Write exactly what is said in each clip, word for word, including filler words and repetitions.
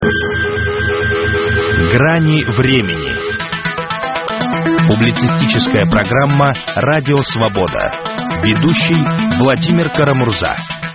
Грани времени. Публицистическая программа «Радио Свобода». Ведущий Владимир Карамурза.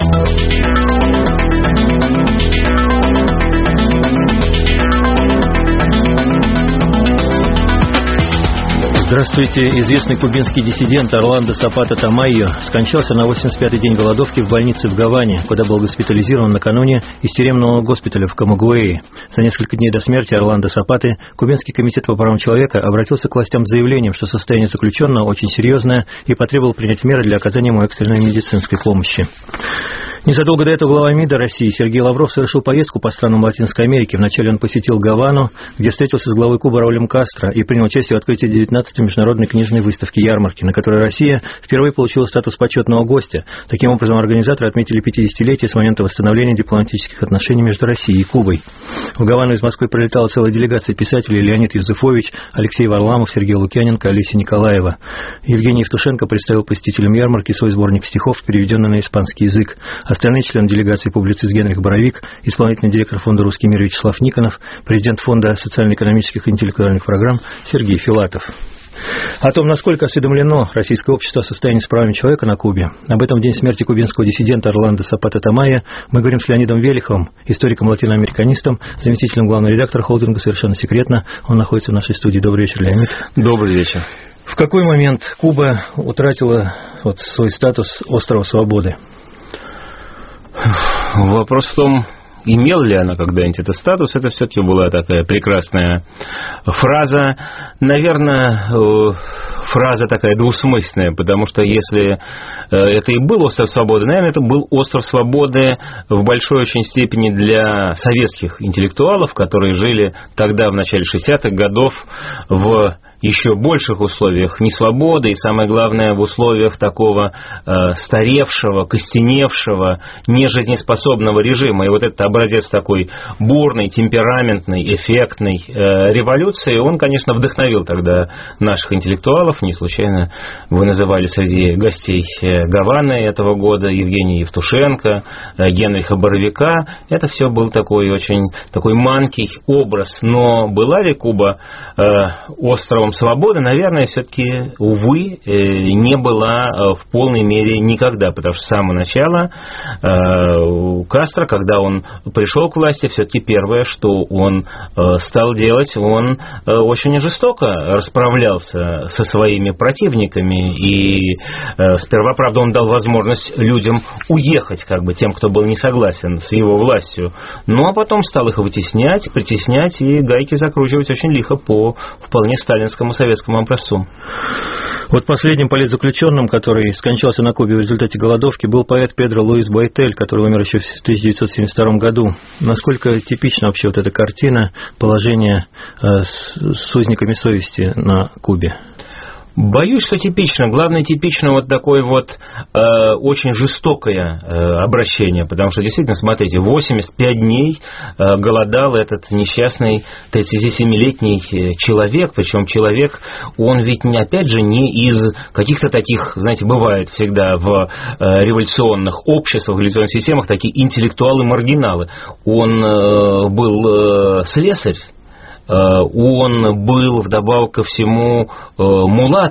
Здравствуйте. Известный кубинский диссидент Орландо Сапата Тамайо скончался на восемьдесят пятый день голодовки в больнице в Гаване, куда был госпитализирован накануне из тюремного госпиталя в Камагуэе. За несколько дней до смерти Орландо Сапаты Кубинский комитет по правам человека обратился к властям с заявлением, что состояние заключенного очень серьезное, и потребовал принять меры для оказания ему экстренной медицинской помощи. Незадолго до этого глава МИДа России Сергей Лавров совершил поездку по странам Латинской Америки. Вначале он посетил Гавану, где встретился с главой Кубы Раулем Кастро и принял участие в открытии девятнадцатой международной книжной выставки «Ярмарки», на которой Россия впервые получила статус почетного гостя. Таким образом, организаторы отметили пятидесятилетие с момента восстановления дипломатических отношений между Россией и Кубой. В Гавану из Москвы прилетала целая делегация писателей: Леонид Юзефович, Алексей Варламов, Сергей Лукьяненко, Олеся Николаева. Евгений Евтушенко представил посетителям ярмарки свой сборник стихов, переведенный на испанский язык. Остальные члены делегации — публицист Генрих Боровик, исполнительный директор фонда «Русский мир» Вячеслав Никонов, президент фонда социально-экономических и интеллектуальных программ Сергей Филатов. О том, насколько осведомлено российское общество о состоянии с правами человека на Кубе, об этом в день смерти кубинского диссидента Орландо Сапата Тамайо мы говорим с Леонидом Велиховым, историком-латиноамериканистом, заместителем главного редактора холдинга «Совершенно секретно». Он находится в нашей студии. Добрый вечер, Леонид. Добрый вечер. В какой момент Куба утратила вот свой статус острова свободы? Вопрос в том, имела ли она когда-нибудь этот статус. Это все-таки была такая прекрасная фраза. Наверное, фраза такая двусмысленная, потому что если это и был остров свободы, наверное, это был остров свободы в большой очень степени для советских интеллектуалов, которые жили тогда, в начале шестидесятых годов, в еще больших условиях несвободы и, самое главное, в условиях такого э, старевшего, костеневшего, нежизнеспособного режима. И вот этот образец такой бурной, темпераментной, эффектной э, революции, он, конечно, вдохновил тогда наших интеллектуалов. Не случайно вы называли среди гостей Гаваны этого года Евгения Евтушенко, э, Генриха Боровика. Это все был такой очень такой манкий образ. Но была ли Куба э, островом свободы? Наверное, все-таки, увы, не была в полной мере никогда, потому что с самого начала Кастро, когда он пришел к власти, все-таки первое, что он стал делать, он очень жестоко расправлялся со своими противниками, и сперва, правда, он дал возможность людям уехать, как бы тем, кто был не согласен с его властью, ну а потом стал их вытеснять, притеснять и гайки закручивать очень лихо по вполне сталинскому советскому образцу. Вот последним политзаключенным, который скончался на Кубе в результате голодовки, был поэт Педро Луис Бойтель, который умер еще в тысяча девятьсот семьдесят втором году. Насколько типична вообще вот эта картина положения э, с, с узниками совести на Кубе? Боюсь, что типично. Главное, типично вот такое вот э, очень жестокое э, обращение, потому что, действительно, смотрите, восемьдесят пять дней э, голодал этот несчастный тридцатисемилетний человек, причем человек, он ведь, не, опять же, не из каких-то таких, знаете, бывает всегда в э, революционных обществах, в революционных системах такие интеллектуалы-маргиналы. Он э, был э, слесарь, он был, вдобавок ко всему, мулат.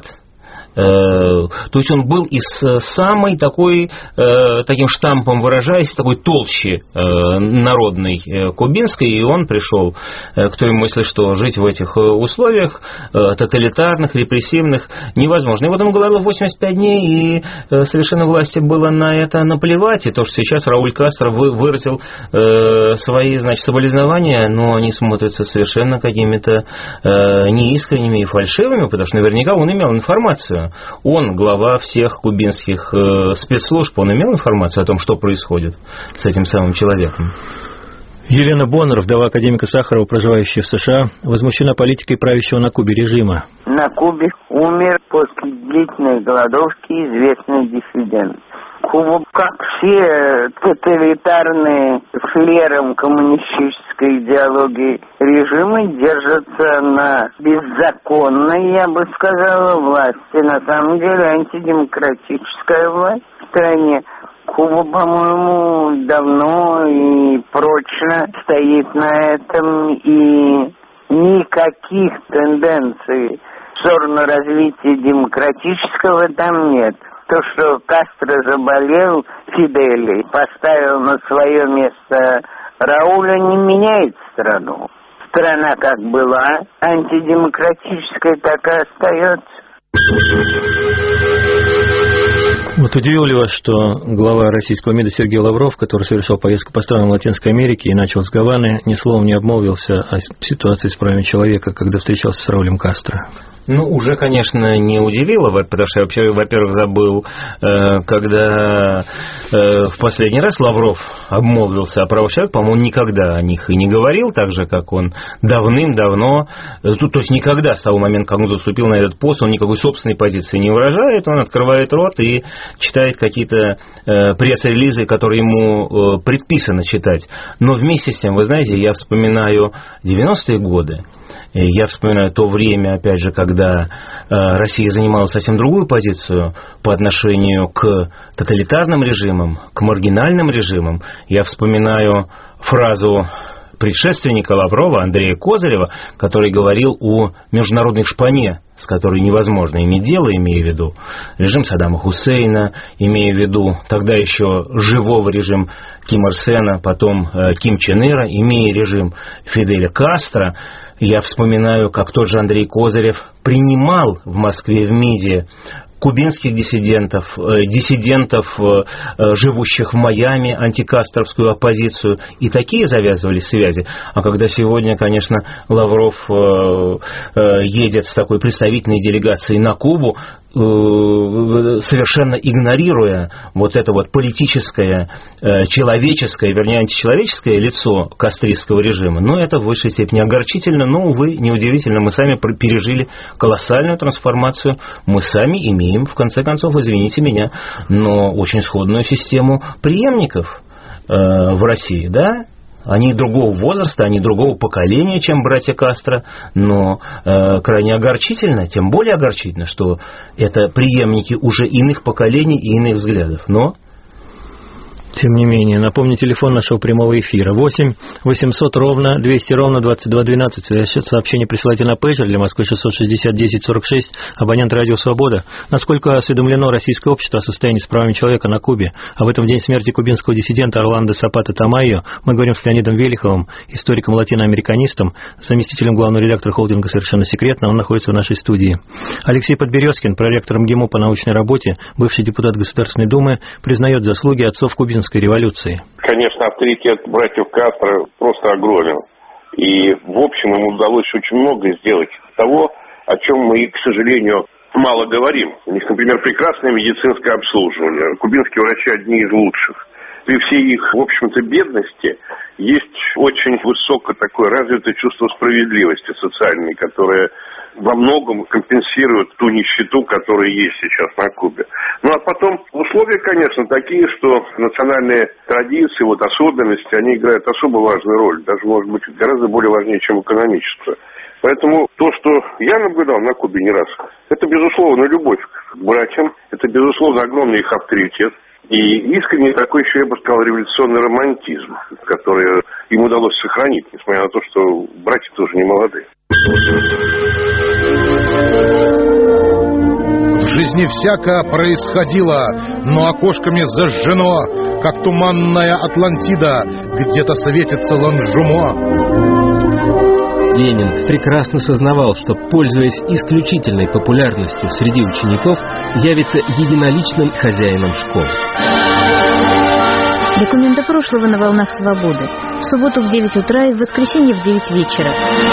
То есть он был из самой такой, таким штампом выражаясь, такой толщи народной кубинской, и он пришел к той мысли, что жить в этих условиях тоталитарных, репрессивных невозможно. И вот он голодал восемьдесят пять дней, и совершенно власти было на это наплевать, и то, что сейчас Рауль Кастро выразил свои, значит, соболезнования, но они смотрятся совершенно какими-то неискренними и фальшивыми, потому что наверняка он имел информацию. Он глава всех кубинских э, спецслужб, он имел информацию о том, что происходит с этим самым человеком? Елена Боннер, вдова академика Сахарова, проживающая в США, возмущена политикой правящего на Кубе режима. На Кубе умер после длительной голодовки известный диссидент. Куба, как все тоталитарные флером коммунистической идеологии режимы, держатся на беззаконной, я бы сказала, власти. На самом деле антидемократическая власть в стране. Куба, по-моему, давно и прочно стоит на этом, и никаких тенденций в сторону развития демократического там нет. То, что Кастро заболел, Фидель поставил на свое место Рауля, не меняет страну. Страна как была антидемократическая, так и остается. Вот удивило ли вас, что глава российского МИДа Сергей Лавров, который совершал поездку по странам Латинской Америки и начал с Гаваны, ни словом не обмолвился о ситуации с правами человека, когда встречался с Раулем Кастро? Ну, уже, конечно, не удивило, потому что я вообще, во-первых, забыл, когда в последний раз Лавров обмолвился о правах человека, по-моему, никогда о них и не говорил, так же, как он давным-давно, то есть никогда с того момента, как он заступил на этот пост, он никакой собственной позиции не выражает, он открывает рот и читает какие-то пресс-релизы, которые ему предписано читать. Но вместе с тем, вы знаете, я вспоминаю девяностые годы, я вспоминаю то время, опять же, когда Россия занимала совсем другую позицию по отношению к тоталитарным режимам, к маргинальным режимам. Я вспоминаю фразу предшественника Лаврова, Андрея Козырева, который говорил о международной шпане, с которой невозможно иметь дело, имея в виду режим Саддама Хусейна, имея в виду тогда еще живого режим Ким Ир Сена, потом Ким Чен Ира, имея режим Фиделя Кастро. Я вспоминаю, как тот же Андрей Козырев принимал в Москве в МИДе кубинских диссидентов, диссидентов, живущих в Майами, антикастровскую оппозицию, и такие завязывали связи. А когда сегодня, конечно, Лавров едет с такой представительной делегацией на Кубу, совершенно игнорируя вот это вот политическое, человеческое, вернее, античеловеческое лицо кастристского режима, но это в высшей степени огорчительно, но, увы, неудивительно, мы сами пережили колоссальную трансформацию, мы сами имеем, в конце концов, извините меня, но очень сходную систему преемников в России, да? Они другого возраста, они другого поколения, чем братья Кастро, но э, крайне огорчительно, тем более огорчительно, что это преемники уже иных поколений и иных взглядов. Но тем не менее, напомню, телефон нашего прямого эфира восемь восемьсот ровно двести ровно двадцать два двенадцать. Сообщение присылайте на пейджер для Москвы шестьсот шестьдесят десять сорок шесть, абонент радио «Свобода». Насколько осведомлено российское общество о состоянии с правами человека на Кубе? Об этом в день смерти кубинского диссидента Орландо Сапата Тамайо мы говорим с Леонидом Велиховым, историком-латиноамериканистом, заместителем главного редактора холдинга «Совершенно секретно». Он находится в нашей студии. Алексей Подберезкин, проректор МГИМО по научной работе, бывший депутат Государственной Думы, признает заслуги отцов кубинской революции. Конечно, авторитет братьев Кастро просто огромен. И, в общем, им удалось очень многое сделать того, о чем мы, к сожалению, мало говорим. У них, например, прекрасное медицинское обслуживание. Кубинские врачи одни из лучших. При всей их, в общем-то, бедности есть очень высокое такое развитое чувство справедливости социальной, которое во многом компенсирует ту нищету, которая есть сейчас на Кубе. Ну а потом условия, конечно, такие, что национальные традиции, вот особенности, они играют особо важную роль, даже, может быть, гораздо более важнее, чем экономическую. Поэтому то, что я наблюдал на Кубе не раз, это, безусловно, любовь к братьям, это, безусловно, огромный их авторитет. И искренне такой еще, я бы сказал, революционный романтизм, который им удалось сохранить, несмотря на то, что братья тоже не молодые. В жизни всяко происходило, но окошками зажжено, как туманная Атлантида, где-то светится Ланжумо. Ленин прекрасно сознавал, что, пользуясь исключительной популярностью среди учеников, явится единоличным хозяином школы. Документы прошлого на волнах свободы. В субботу в девять утра и в воскресенье в девять вечера.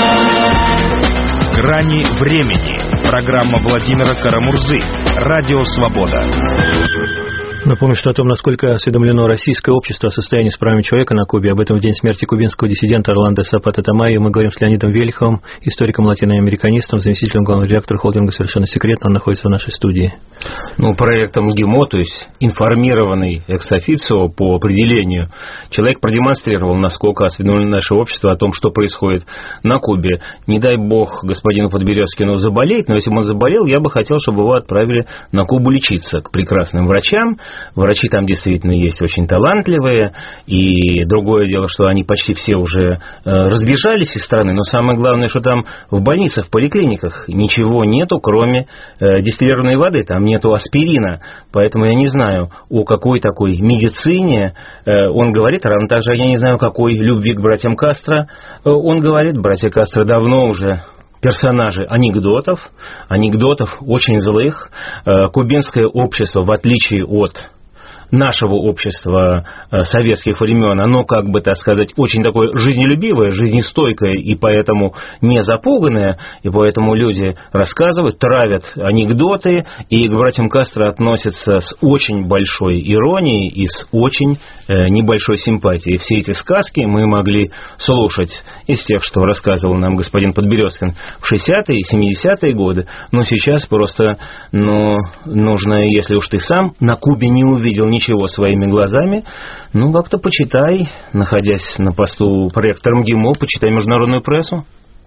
Грани времени. Программа Владимира Карамурзы. Радио «Свобода». Напомню, что о том, насколько осведомлено российское общество о состоянии с правами человека на Кубе, об этом в день смерти кубинского диссидента Орландо Сапата Тамайо, мы говорим с Леонидом Велиховым, историком-латиноамериканистом, заместителем главного редактора холдинга «Совершенно секретно». Он находится в нашей студии. Ну, проектом МГИМО, то есть информированный экс-официо по определению, человек продемонстрировал, насколько осведомлено наше общество о том, что происходит на Кубе. Не дай бог господину Подберезкину заболеть, но если бы он заболел, я бы хотел, чтобы его отправили на Кубу лечиться к прекрасным врачам, Врачи там действительно есть очень талантливые, и другое дело, что они почти все уже разбежались из страны, но самое главное, что там в больницах, в поликлиниках ничего нету, кроме дистиллированной воды, там нету аспирина, поэтому я не знаю, о какой такой медицине он говорит, равно так же я не знаю, о какой любви к братьям Кастро он говорит. Братья Кастро давно уже персонажи анекдотов, анекдотов очень злых. Кубинское общество, в отличие от нашего общества советских времен, оно, как бы, так сказать, очень такое жизнелюбивое, жизнестойкое и поэтому не запуганное, и поэтому люди рассказывают, травят анекдоты, и к братьям Кастро относятся с очень большой иронией и с очень э, небольшой симпатией. Все эти сказки мы могли слушать из тех, что рассказывал нам господин Подберезкин в шестидесятые и семидесятые годы, но сейчас просто, ну, нужно, если уж ты сам на Кубе не увидел ничего Ничего своими глазами, ну, как-то почитай, находясь на посту проректором ГИМО, почитай международную прессу.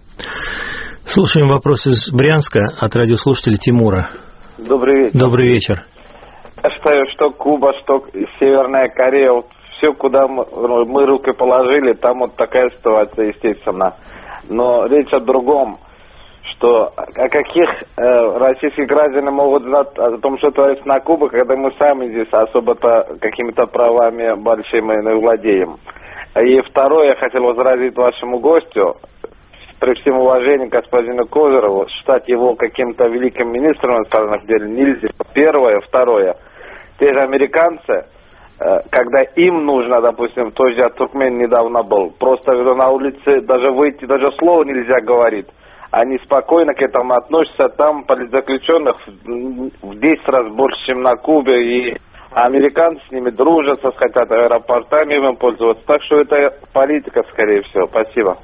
Слушаем вопрос из Брянска от радиослушателя Тимура. Добрый вечер. Добрый вечер. Я считаю, что Куба, что Северная Корея, вот все, куда мы, мы руки положили, там вот такая ситуация, естественно. Но речь о другом. Что о каких э, российские граждане могут знать о том, что творится на Кубе, когда мы сами здесь особо-то какими-то правами большими не владеем. И второе, я хотел возразить вашему гостю, при всем уважении к господину Козырову, считать его каким-то великим министром иностранных дел нельзя. Первое. Второе. Те же американцы, э, когда им нужно, допустим, тот же Туркмен недавно был, просто на улице даже выйти, даже слова нельзя говорить. Они спокойно к этому относятся. Там политзаключенных в десять раз больше, чем на Кубе. И американцы с ними дружат, хотят аэропортами им пользоваться. Так что это политика, скорее всего. Спасибо.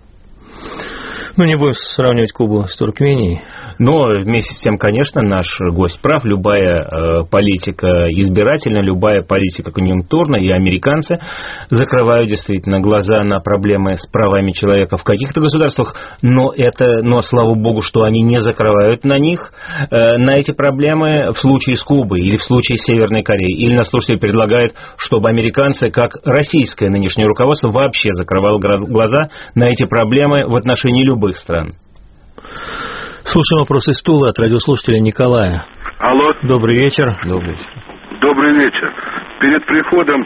Ну, не будем сравнивать Кубу с Туркменией. Но вместе с тем, конечно, наш гость прав. Любая э, политика избирательная, любая политика конъюнктурная, и американцы закрывают действительно глаза на проблемы с правами человека в каких-то государствах, но это, но слава богу, что они не закрывают на них, э, на эти проблемы в случае с Кубой или в случае с Северной Кореей. Или наш слушатель предлагает, чтобы американцы, как российское нынешнее руководство, вообще закрывало глаза на эти проблемы в отношении любых стран. Слушаем вопрос из Тулы от радиослушателя Николая. Алло. Добрый вечер. Добрый. Добрый вечер. Перед приходом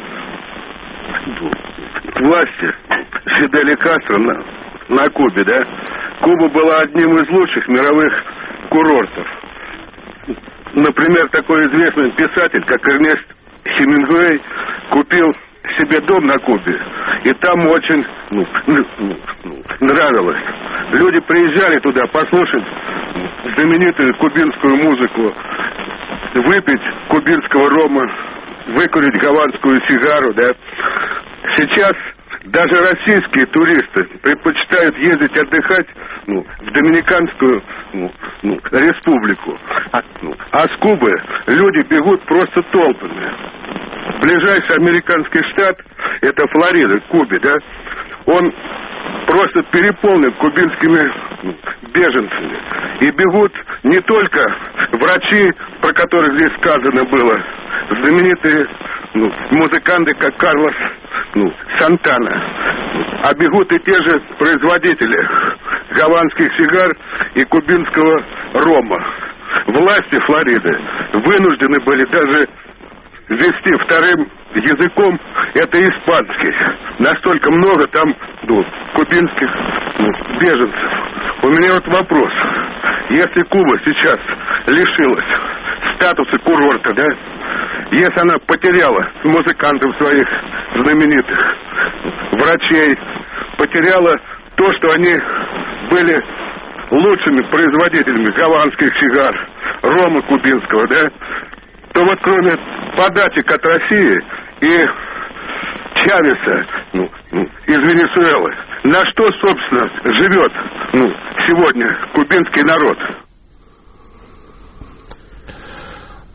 к власти Фиделя Кастро на, на Кубе, да, Куба была одним из лучших мировых курортов. Например, такой известный писатель, как Эрнест Хемингуэй, купил себе дом на Кубе, и там очень ну, ну, ну, нравилось. Люди приезжали туда послушать знаменитую кубинскую музыку, выпить кубинского рома, выкурить гаванскую сигару, да. Сейчас даже российские туристы предпочитают ездить отдыхать ну, в Доминиканскую ну, ну, республику. А, ну, а с Кубы люди бегут просто толпами. Ближайший американский штат, это Флорида, Кубе, да, он просто переполнен кубинскими беженцами. И бегут не только врачи, про которых здесь сказано было, знаменитые ну, музыканты, как Карлос ну, Сантана, а бегут и те же производители гаванских сигар и кубинского рома. Власти Флориды вынуждены были даже ввести вторым языком это испанский. Настолько много там ну, кубинских ну, беженцев. У меня вот вопрос. Если Куба сейчас лишилась статуса курорта, да, если она потеряла музыкантов своих знаменитых, врачей, потеряла то, что они были лучшими производителями гаванских сигар, рома кубинского, да, то вот кроме подачек от России и Чавеса ну, ну, из Венесуэлы, на что, собственно, живет ну, сегодня кубинский народ?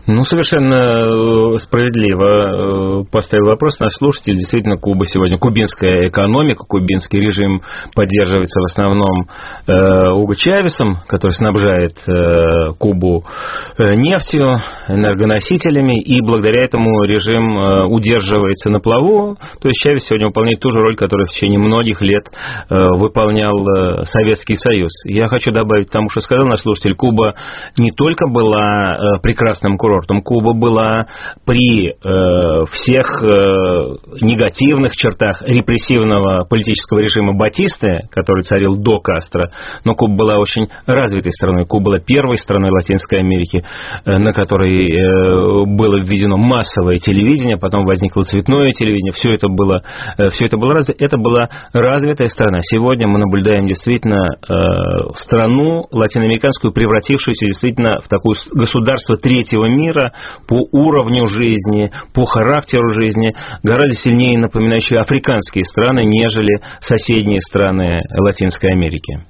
Ну, совершенно справедливо поставил вопрос наш слушатель. Действительно, Куба сегодня, кубинская экономика, кубинский режим поддерживается в основном э, Уго Чавесом, который снабжает э, Кубу э, нефтью, энергоносителями, и благодаря этому режим э, удерживается на плаву. То есть Чавес сегодня выполняет ту же роль, которую в течение многих лет э, выполнял э, Советский Союз. Я хочу добавить к тому, что сказал наш слушатель, Куба не только была э, прекрасным курортом, Куба была при э, всех э, негативных чертах репрессивного политического режима Батисты, который царил до Кастро, но Куба была очень развитой страной. Куба была первой страной Латинской Америки, э, на которой э, было введено массовое телевидение, потом возникло цветное телевидение, все это было, э, все это было развито. Это была развитая страна. Сегодня мы наблюдаем действительно э, страну латиноамериканскую, превратившуюся действительно в такое государство третьего мира, мира по уровню жизни, по характеру жизни, гораздо сильнее напоминающие африканские страны, нежели соседние страны Латинской Америки.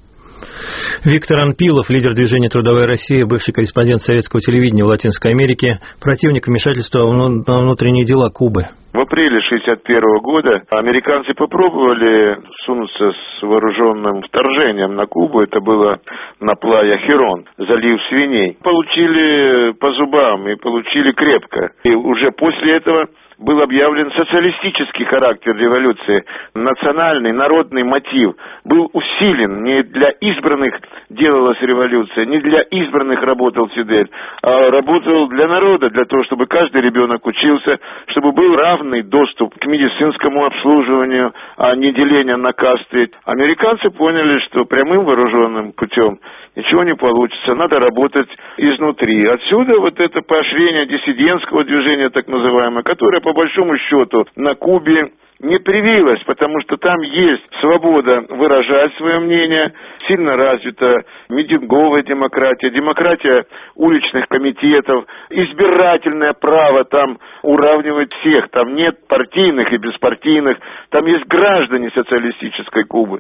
Виктор Анпилов, лидер движения «Трудовая Россия», бывший корреспондент советского телевидения в Латинской Америке, противник вмешательства во внутренние дела Кубы. В апреле шестьдесят первого года американцы попробовали сунуться с вооруженным вторжением на Кубу. Это было на Плая Херон, залив свиней. Получили по зубам и получили крепко. И уже после этого был объявлен социалистический характер революции. Национальный, народный мотив был усилен. Не для избранных делалась революция, не для избранных работал Фидель, а работал для народа, для того, чтобы каждый ребенок учился, чтобы был равный доступ к медицинскому обслуживанию, а не деление на касты. Американцы поняли, что прямым вооруженным путем ничего не получится, надо работать изнутри. Отсюда вот это поощрение диссидентского движения, так называемое, которое по большому счету на Кубе не привилось, потому что там есть свобода выражать свое мнение, сильно развита митинговая демократия, демократия уличных комитетов, избирательное право там уравнивает всех, там нет партийных и беспартийных, там есть граждане социалистической Кубы.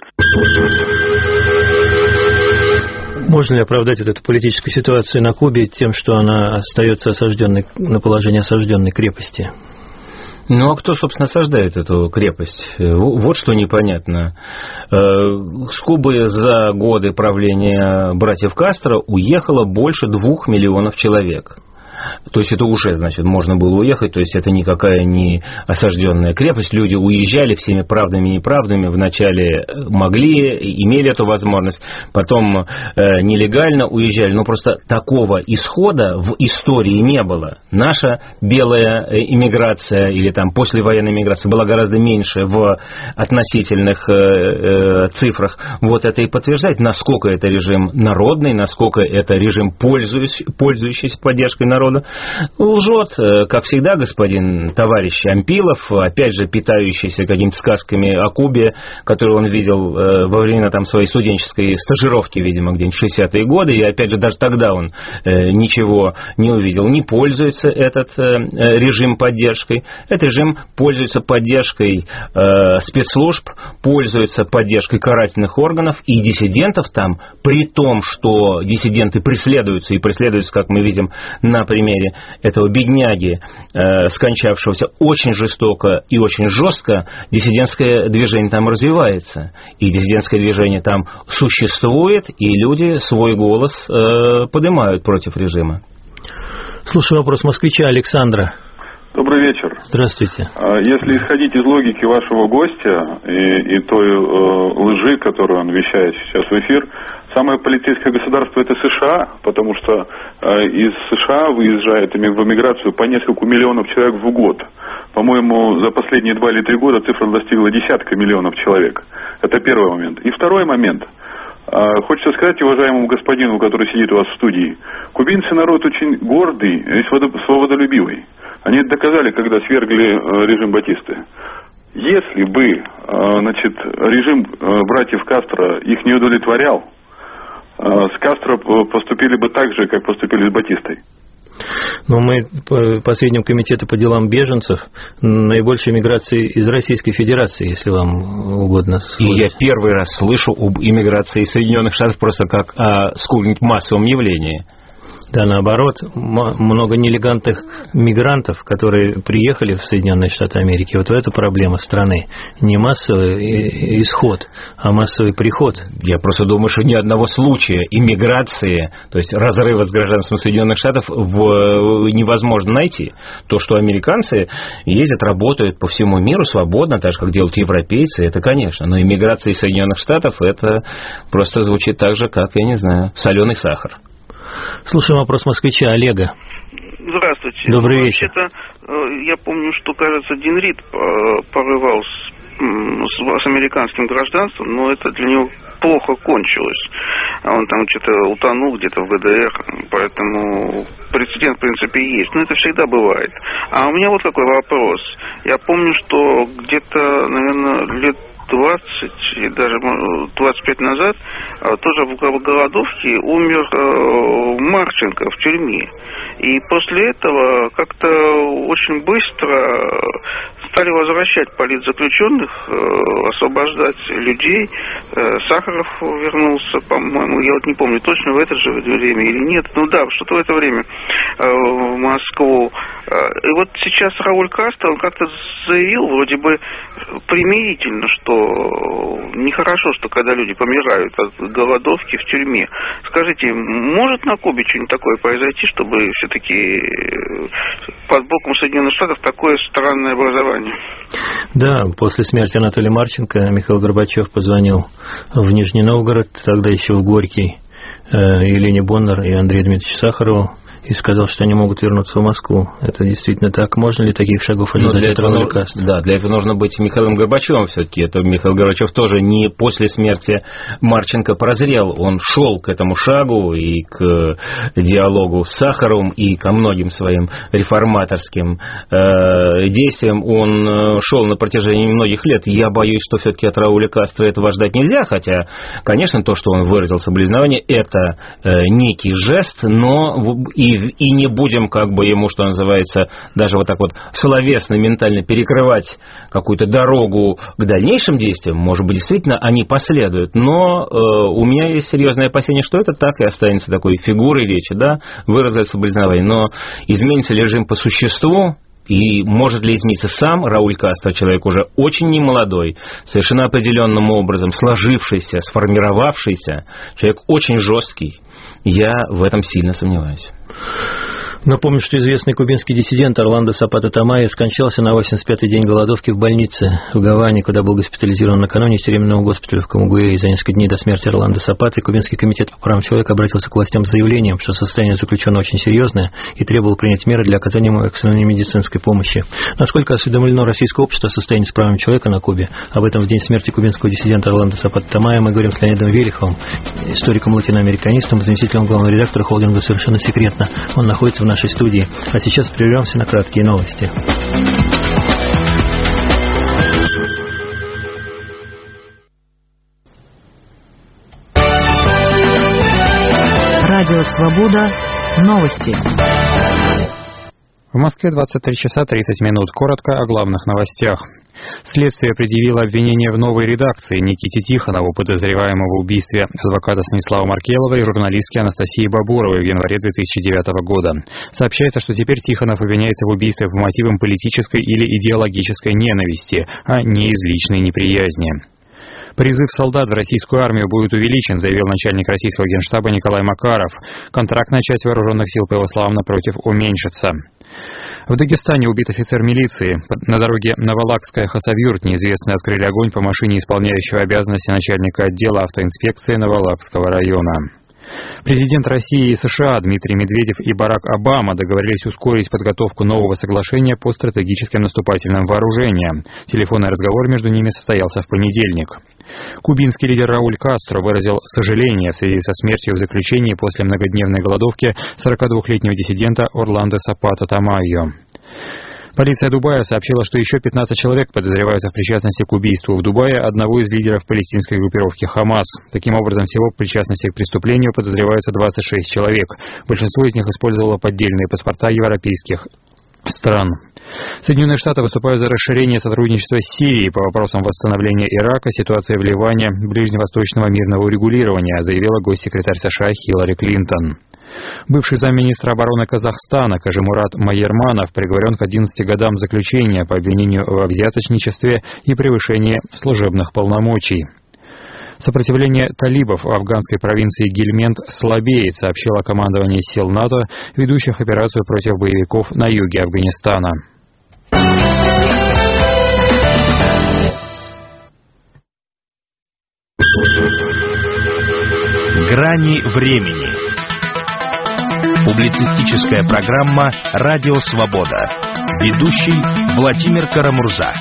Можно ли оправдать эту политическую ситуацию на Кубе тем, что она остается осажденной, на положении осажденной крепости? Ну, а кто, собственно, осаждает эту крепость? Вот что непонятно. С Кубы за годы правления братьев Кастро уехало больше двух миллионов человек. То есть это уже, значит, можно было уехать, то есть это никакая не осажденная крепость. Люди уезжали всеми правдами и неправдами. Вначале могли, имели эту возможность, потом э, нелегально уезжали. Но просто такого исхода в истории не было. Наша белая иммиграция или там послевоенная иммиграция была гораздо меньше в относительных э, э, цифрах. Вот это и подтверждает, насколько это режим народный, насколько это режим пользующийся, пользующийся поддержкой народа. Лжет, как всегда, господин товарищ Анпилов, опять же, питающийся какими-то сказками о Кубе, которые он видел во времена там, своей студенческой стажировки, видимо, где-нибудь в шестидесятые годы, и опять же, даже тогда он ничего не увидел. Не пользуется этот режим поддержкой. Этот режим пользуется поддержкой спецслужб, пользуется поддержкой карательных органов и диссидентов там, при том, что диссиденты преследуются, и преследуются, как мы видим, на примере этого бедняги, э, скончавшегося очень жестоко и очень жестко, диссидентское движение там развивается. И диссидентское движение там существует, и люди свой голос э, поднимают против режима. Слушаю вопрос москвича Александра. Добрый вечер. Здравствуйте. Если исходить из логики вашего гостя и, и той э, лжи, которую он вещает сейчас в эфир, самое полицейское государство — это США, потому что э, из США выезжает в эмиграцию по несколько миллионов человек в год. По-моему, за последние два или три года цифра достигла десятка миллионов человек. Это первый момент. И второй момент. Э, хочется сказать уважаемому господину, который сидит у вас в студии, кубинцы народ очень гордый и свободолюбивый. Они это доказали, когда свергли э, режим Батисты. Если бы э, значит, режим э, братьев Кастро их не удовлетворял, э, с Кастро поступили бы так же, как поступили с Батистой. Но мы по последнему комитету по делам беженцев наибольшей миграции из Российской Федерации, если вам угодно. И я первый раз слышу об иммиграции из Соединенных Штатов просто как о сколько-нибудь массовом явлении. Да, наоборот, много нелегальных мигрантов, которые приехали в Соединенные Штаты Америки. Вот это проблема страны. Не массовый исход, а массовый приход. Я просто думаю, что ни одного случая иммиграции, то есть разрыва с гражданством Соединенных Штатов в, невозможно найти. То, что американцы ездят, работают по всему миру свободно, так же, как делают европейцы, это, конечно. Но иммиграция из Соединенных Штатов, это просто звучит так же, как, я не знаю, соленый сахар. Слушаем вопрос москвича Олега. Здравствуйте. Добрый вечер. Вообще-то, я помню, что, кажется, Дин Рид порывал с, с, с американским гражданством, но это для него плохо кончилось. Он там что-то утонул где-то в ГДР, поэтому прецедент, в принципе, есть. Но это всегда бывает. А у меня вот какой вопрос. Я помню, что где-то, наверное, лет двадцать, даже двадцать пять назад, тоже в голодовке умер Марченко в тюрьме. И после этого как-то очень быстро стали возвращать политзаключенных, освобождать людей. Сахаров вернулся, по-моему, я вот не помню точно, в это же время или нет. Ну да, что-то в это время в Москву. И вот сейчас Рауль Кастро, он как-то заявил, вроде бы примирительно, что нехорошо, что когда люди помирают от голодовки в тюрьме. Скажите, может на Кубе что-нибудь такое произойти, чтобы все-таки под боком Соединенных Штатов такое странное образование? Да, после смерти Анатолия Марченко Михаил Горбачев позвонил в Нижний Новгород, тогда еще в Горький, Елене Боннер и Андрею Дмитриевичу Сахарову, и сказал, что они могут вернуться в Москву. Это действительно так? Можно ли таких шагов ожидать от Рауля Кастро? Да, для этого нужно быть Михаилом Горбачевым все-таки. Это Михаил Горбачев тоже не после смерти Марченко прозрел. Он шел к этому шагу и к диалогу с Сахаровым, и ко многим своим реформаторским э, действиям. Он шел на протяжении многих лет. Я боюсь, что все-таки от Рауля Кастро этого ждать нельзя, хотя, конечно, то, что он выразил соболезнования, это э, некий жест, но и И не будем, как бы ему, что называется, даже вот так вот словесно, ментально перекрывать какую-то дорогу к дальнейшим действиям. Может быть, действительно, они последуют. Но э, у меня есть серьезное опасение, что это так и останется такой фигурой речи, да, выразить соболезнования. Но изменится ли режим по существу? И может ли измениться сам Рауль Кастро, человек уже очень немолодой, совершенно определенным образом сложившийся, сформировавшийся, человек очень жесткий. Я в этом сильно сомневаюсь. Напомню, что известный кубинский диссидент Орландо Сапата Тамайо скончался на восемьдесят пятый день голодовки в больнице в Гаване, куда был госпитализирован накануне из тюремного госпиталя в Камагуэе. За несколько дней до смерти Орландо Сапаты Кубинский комитет по правам человека обратился к властям с заявлением, что состояние заключенного очень серьезное, и требовал принять меры для оказания ему экстренной медицинской помощи. Насколько осведомлено российское общество о состоянии с правами человека на Кубе? Об этом в день смерти кубинского диссидента Орландо Сапата Тамайо мы говорим с Леонидом Велиховым, историком-латиноамериканистом, заместителем главного редактора холдинга «Совершенно секретно». Он находится в нашей студии. А сейчас прервемся на краткие новости. Радио «Свобода». Новости. В Москве двадцать три часа тридцать минут. Коротко о главных новостях. Следствие предъявило обвинение в новой редакции Никите Тихонову, подозреваемого в убийстве адвоката Станислава Маркелова и журналистки Анастасии Бабуровой в январе две тысячи девятого года. Сообщается, что теперь Тихонов обвиняется в убийстве по мотивам политической или идеологической ненависти, а не из личной неприязни. Призыв солдат в российскую армию будет увеличен, заявил начальник российского генштаба Николай Макаров. Контрактная часть вооруженных сил, по его словам, напротив, уменьшится. В Дагестане убит офицер милиции. На дороге Навалакская-Хасавюрт неизвестные открыли огонь по машине исполняющего обязанности начальника отдела автоинспекции Навалакского района. Президент России и США Дмитрий Медведев и Барак Обама договорились ускорить подготовку нового соглашения по стратегическим наступательным вооружениям. Телефонный разговор между ними состоялся в понедельник. Кубинский лидер Рауль Кастро выразил сожаление в связи со смертью в заключении после многодневной голодовки сорокадвухлетнего диссидента Орландо Сапата Тамайо. Полиция Дубая сообщила, что еще пятнадцать человек подозреваются в причастности к убийству в Дубае одного из лидеров палестинской группировки «Хамас». Таким образом, всего в причастности к преступлению подозреваются двадцать шесть человек. Большинство из них использовало поддельные паспорта европейских стран. Соединенные Штаты выступают за расширение сотрудничества с Сирией по вопросам восстановления Ирака, ситуации в Ливане, ближневосточного мирного урегулирования, заявила госсекретарь США Хиллари Клинтон. Бывший замминистра обороны Казахстана Кажимурат Майерманов приговорен к одиннадцати годам заключения по обвинению в взяточничестве и превышении служебных полномочий. Сопротивление талибов в афганской провинции Гельмент слабеет, сообщило командование сил НАТО, ведущих операцию против боевиков на юге Афганистана. Грани времени. Публицистическая программа «Радио Свобода». Ведущий Владимир Карамурза.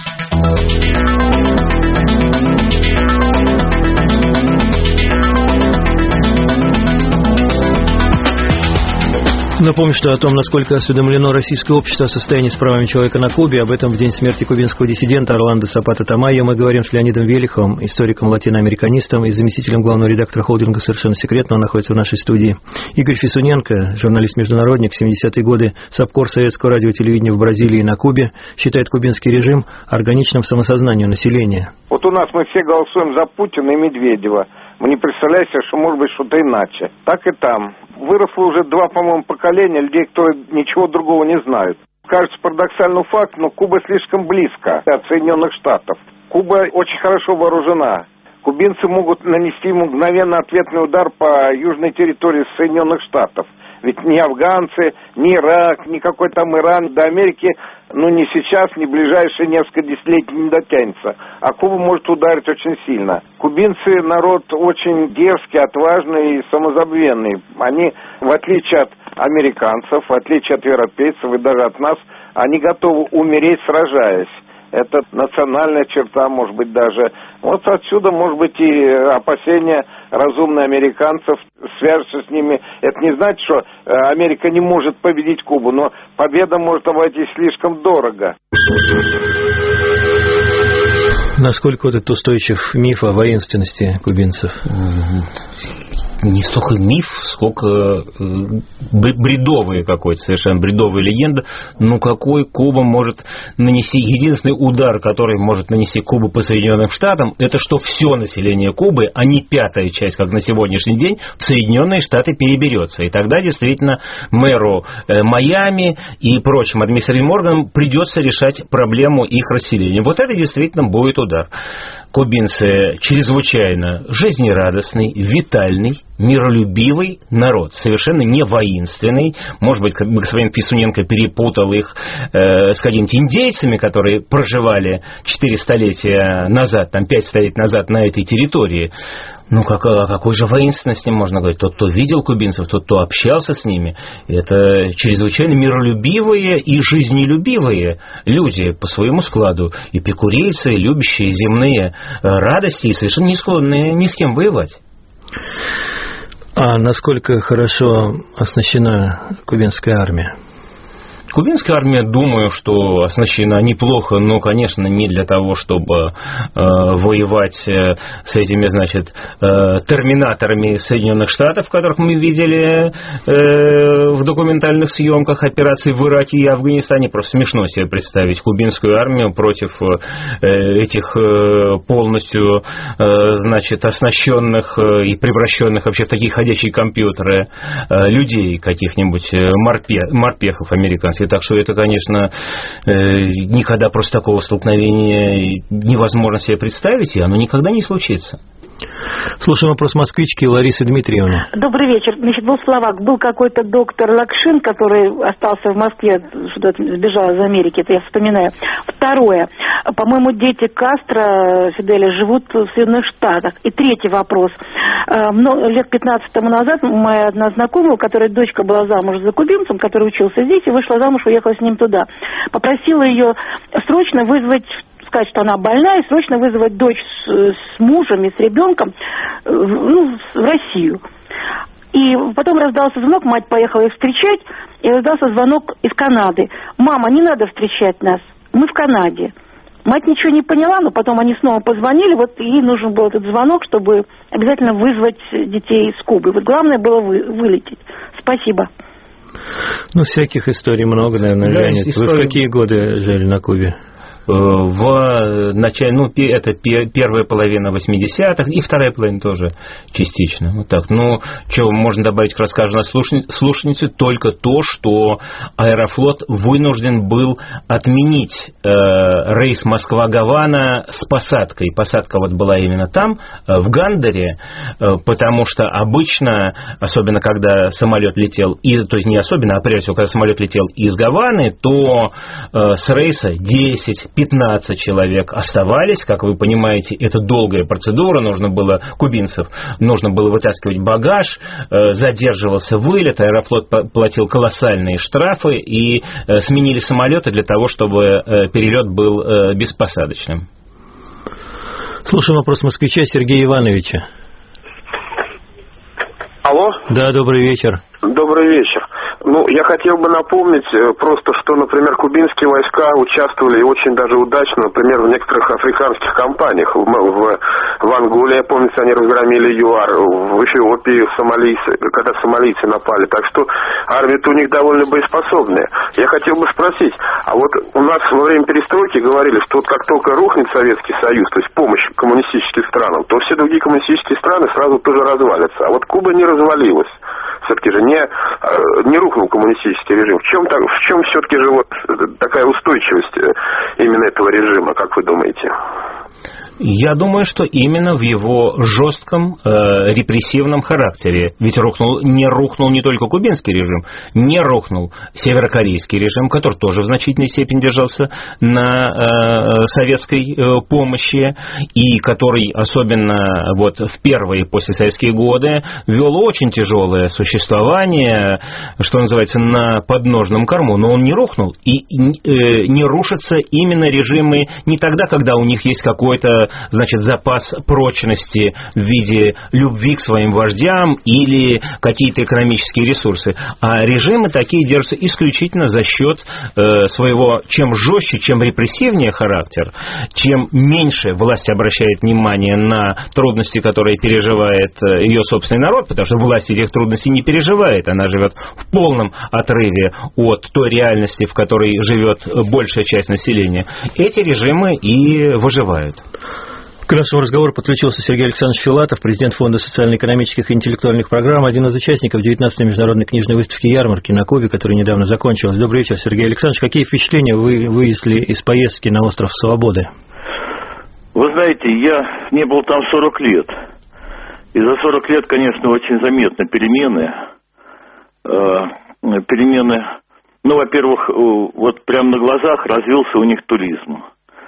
Напомню, что о том, насколько осведомлено российское общество о состоянии с правами человека на Кубе, об этом в день смерти кубинского диссидента Орландо Сапата Тамайо мы говорим с Леонидом Велиховым, историком-латиноамериканистом и заместителем главного редактора холдинга «Совершенно секретно». Он находится в нашей студии. Игорь Фисуненко, журналист-международник, семидесятые годы, САПКОР Советского радио и телевидения в Бразилии и на Кубе, считает кубинский режим органичным самосознанию населения. Вот у нас мы все голосуем за Путина и Медведева. Мы не представляем себе, что может быть что-то иначе. Так и там. Выросло уже два, по-моему, поколения людей, которые ничего другого не знают. Кажется парадоксальный факт, но Куба слишком близко от Соединенных Штатов. Куба очень хорошо вооружена. Кубинцы могут нанести мгновенно ответный удар по южной территории Соединенных Штатов. Ведь ни афганцы, ни Ирак, ни какой там Иран до Америки, ну, ни сейчас, ни ближайшие несколько десятилетий не дотянется. А Куба может ударить очень сильно. Кубинцы народ очень дерзкий, отважный и самозабвенный. Они, в отличие от американцев, в отличие от европейцев и даже от нас, они готовы умереть, сражаясь. Это национальная черта, может быть, даже. Вот отсюда, может быть, и опасения разумных американцев, свяжутся с ними. Это не значит, что Америка не может победить Кубу, но победа может обойтись слишком дорого. Насколько вот этот устойчив миф о воинственности кубинцев? Не столько миф, сколько бредовая какой-то, совершенно бредовая легенда. Ну, какой Куба может нанести? Единственный удар, который может нанести Куба по Соединенным Штатам, это что все население Кубы, а не пятая часть, как на сегодняшний день, в Соединенные Штаты переберется. И тогда действительно мэру э, Майами и прочим административным органам придется решать проблему их расселения. Вот это действительно будет удар. Кубинцы чрезвычайно жизнерадостный, витальный, миролюбивый народ, совершенно не воинственный. Может быть, господин Фисуненко перепутал их э, с какими-нибудь индейцами, которые проживали четыре столетия назад, там пять столетий назад на этой территории. Ну, как, о какой же воинственности можно говорить? Тот, кто видел кубинцев, тот, кто общался с ними, это чрезвычайно миролюбивые и жизнелюбивые люди по своему складу. Эпикурейцы, любящие земные радости и совершенно не склонные ни с кем воевать. А насколько хорошо оснащена кубинская армия? Кубинская армия, думаю, что оснащена неплохо, но, конечно, не для того, чтобы э, воевать э, с этими, значит, э, терминаторами Соединенных Штатов, которых мы видели э, в документальных съемках операций в Ираке и Афганистане. Просто смешно себе представить кубинскую армию против э, этих э, полностью, э, значит, оснащенных э, и превращенных вообще в такие ходячие компьютеры э, людей, каких-нибудь э, морпе, морпехов американских. Так что это, конечно, никогда просто такого столкновения невозможно себе представить, и оно никогда не случится. Слушаем вопрос москвички Ларисы Дмитриевны. Добрый вечер. Значит, был словак. Был какой-то доктор Лакшин, который остался в Москве, что-то сбежал из Америки, это я вспоминаю. Второе. По-моему, дети Кастро, Фиделя, живут в Соединенных Штатах. И третий вопрос. Много, лет пятнадцать тому назад моя одна знакомая, у которой дочка была замуж за кубинцем, который учился здесь, и вышла замуж, уехала с ним туда. Попросила ее срочно вызвать, сказать, что она больна, и срочно вызвать дочь с, с мужем и с ребенком ну, в Россию. И потом раздался звонок, мать поехала их встречать, и раздался звонок из Канады. «Мама, не надо встречать нас, мы в Канаде». Мать ничего не поняла, но потом они снова позвонили, вот ей нужен был этот звонок, чтобы обязательно вызвать детей из Кубы. Вот главное было вы, вылететь. Спасибо. Ну, всяких историй много, наверное, да, Леонид. История... Вы в какие годы жили на Кубе? в начале, ну, это первая половина восьмидесятых и вторая половина тоже частично. Вот так. Ну, что можно добавить к рассказу на слушательнице? Только то, что Аэрофлот вынужден был отменить э, рейс Москва-Гавана с посадкой. Посадка вот была именно там, в Гандере, э, потому что обычно, особенно когда самолет летел, и, то есть не особенно, а прежде всего, когда самолет летел из Гаваны, то э, с рейса десять-пятнадцать человек оставались. Как вы понимаете, это долгая процедура, нужно было, кубинцев, нужно было вытаскивать багаж, э, задерживался вылет, Аэрофлот платил колоссальные штрафы и э, сменили самолеты для того, чтобы э, перелет был э, беспосадочным. Слушаем вопрос москвича Сергея Ивановича. Алло? Да, добрый вечер. Добрый вечер. Ну, я хотел бы напомнить просто, что, например, кубинские войска участвовали очень даже удачно, например, в некоторых африканских кампаниях. В, в, в Анголе, я помню, они разгромили ЮАР, в Эфиопии сомалийцы, когда сомалийцы напали. Так что армия-то у них довольно боеспособная. Я хотел бы спросить, а вот у нас во время перестройки говорили, что вот как только рухнет Советский Союз, то есть помощь коммунистическим странам, то все другие коммунистические страны сразу тоже развалятся. А вот Куба не развалилась. Все-таки же не, не рухнул коммунистический режим. В чем, в чем все-таки же вот такая устойчивость именно этого режима, как вы думаете? Я думаю, что именно в его жестком э, репрессивном характере. Ведь рухнул, не рухнул не только кубинский режим, не рухнул северокорейский режим, который тоже в значительной степени держался на э, советской э, помощи, и который особенно вот в первые послесоветские годы вел очень тяжелое существование, что называется, на подножном корму. Но он не рухнул, и э, не рушатся именно режимы не тогда, когда у них есть какой-то, значит, запас прочности в виде любви к своим вождям или какие-то экономические ресурсы. А режимы такие держатся исключительно за счет э, своего, чем жестче, чем репрессивнее характер, чем меньше власть обращает внимание на трудности, которые переживает э, ее собственный народ, потому что власть этих трудностей не переживает, она живет в полном отрыве от той реальности, в которой живет большая часть населения. Эти режимы и выживают. К нашему разговору подключился Сергей Александрович Филатов, президент Фонда социально-экономических и интеллектуальных программ, один из участников девятнадцатой международной книжной выставки «Ярмарки» на Кубе, которая недавно закончилась. Добрый вечер, Сергей Александрович. Какие впечатления вы вынесли из поездки на остров Свободы? Вы знаете, я не был там сорок лет. И за сорок лет, конечно, очень заметны перемены. Перемены, ну, во-первых, вот прямо на глазах развился у них туризм.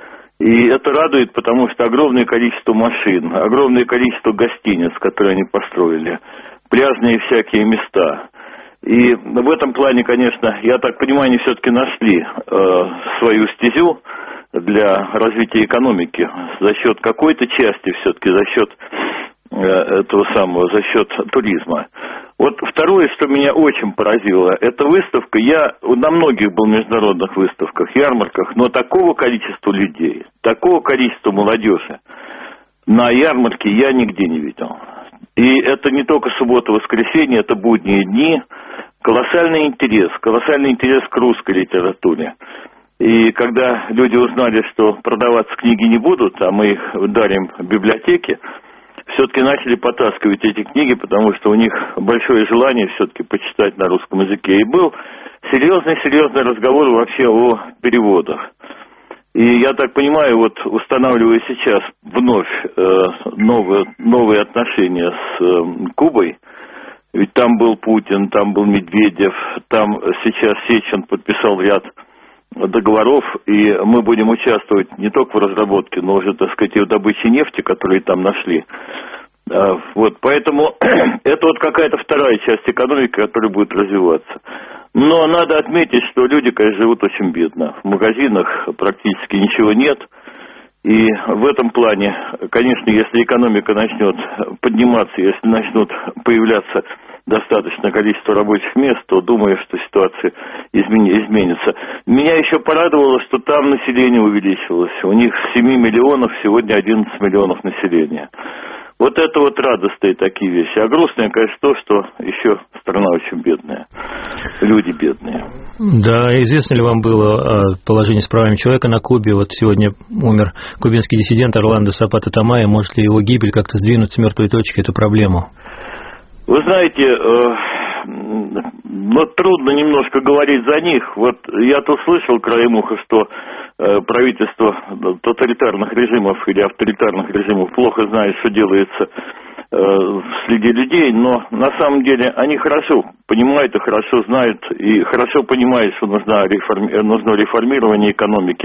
И это радует, потому что огромное количество машин, огромное количество гостиниц, которые они построили, пляжные всякие места. И в этом плане, конечно, я так понимаю, они все-таки нашли э, свою стезю для развития экономики за счет какой-то части все-таки, за счет э, этого самого, за счет туризма. Вот второе, что меня очень поразило, это выставка. Я на многих был международных выставках, ярмарках, но такого количества людей, такого количества молодежи на ярмарке я нигде не видел. И это не только суббота-воскресенье, это будние дни. Колоссальный интерес, колоссальный интерес к русской литературе. И когда люди узнали, что продаваться книги не будут, а мы их дарим в библиотеке, все-таки начали потаскивать эти книги, потому что у них большое желание все-таки почитать на русском языке. И был серьезный-серьезный разговор вообще о переводах. И я так понимаю, вот устанавливая сейчас вновь э, новые, новые отношения с э, Кубой, ведь там был Путин, там был Медведев, там сейчас Сечин подписал ряд договоров, и мы будем участвовать не только в разработке, но уже, так сказать, и в добыче нефти, которую там нашли. Вот, поэтому это вот какая-то вторая часть экономики, которая будет развиваться. Но надо отметить, что люди, конечно, живут очень бедно. В магазинах практически ничего нет. И в этом плане, конечно, если экономика начнет подниматься, если начнут появляться достаточное количество рабочих мест, то думаю, что ситуация измени- изменится. Меня еще порадовало, что там население увеличилось. У них с семи миллионов сегодня одиннадцать миллионов населения. Вот это вот радостные такие вещи. А грустное, конечно, то, что еще страна очень бедная. люди бедные. Да, известно ли вам было о положении с правами человека на Кубе? Вот сегодня умер кубинский диссидент Орландо Сапата Тамайо. Может ли его гибель как-то сдвинуть с мертвой точки эту проблему? Вы знаете, э, вот трудно немножко говорить за них. Вот я-то слышал краем уха, что э, правительство тоталитарных режимов или авторитарных режимов плохо знает, что делается среди людей, но на самом деле они хорошо понимают и хорошо знают, и хорошо понимают, что нужно, реформи... нужно реформирование экономики.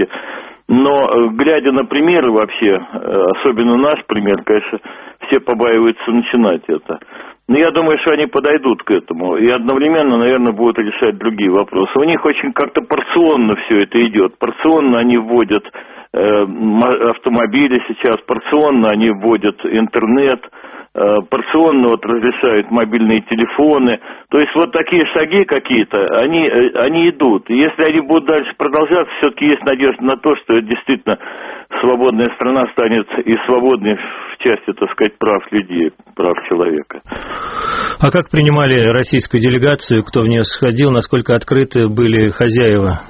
Но, глядя на примеры вообще, особенно наш пример, конечно, все побаиваются начинать это. Но я думаю, что они подойдут к этому и одновременно, наверное, будут решать другие вопросы. У них очень как-то порционно все это идет. Порционно они вводят э, автомобили сейчас, порционно они вводят интернет, порционно вот разрешают мобильные телефоны. То есть вот такие шаги какие-то, они, они идут. И если они будут дальше продолжаться, все-таки есть надежда на то, что это действительно свободная страна станет и свободной в части, так сказать, прав людей, прав человека. А как принимали российскую делегацию, кто в нее сходил, насколько открыты были хозяева?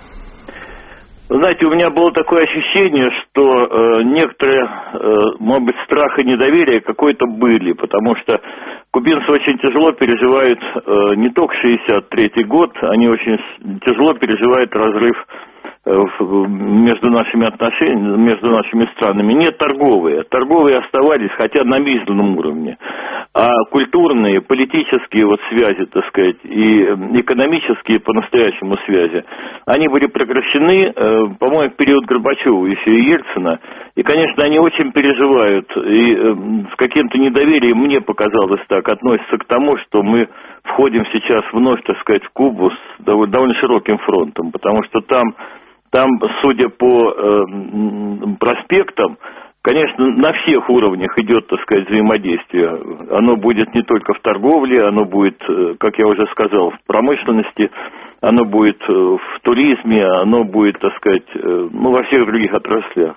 Знаете, у меня было такое ощущение, что э, некоторые, э, может быть, страх и недоверие какое-то были, потому что кубинцы очень тяжело переживают э, не только шестьдесят третий год, они очень тяжело переживают разрыв э, между нашими отношениями, между нашими странами. Не торговые, торговые оставались, хотя на мизерном уровне, а культурные, политические вот связи, так сказать, и экономические по-настоящему связи, они были прекращены, э, по-моему, в период Горбачева еще и Ельцина, и, конечно, они очень переживают, и э, с каким-то недоверием, мне показалось так, относятся к тому, что мы входим сейчас вновь, так сказать, в Кубу с довольно, довольно широким фронтом, потому что там, там судя по э, проспектам, конечно, на всех уровнях идет, так сказать, взаимодействие. Оно будет не только в торговле, оно будет, как я уже сказал, в промышленности, оно будет в туризме, оно будет, так сказать, ну, во всех других отраслях.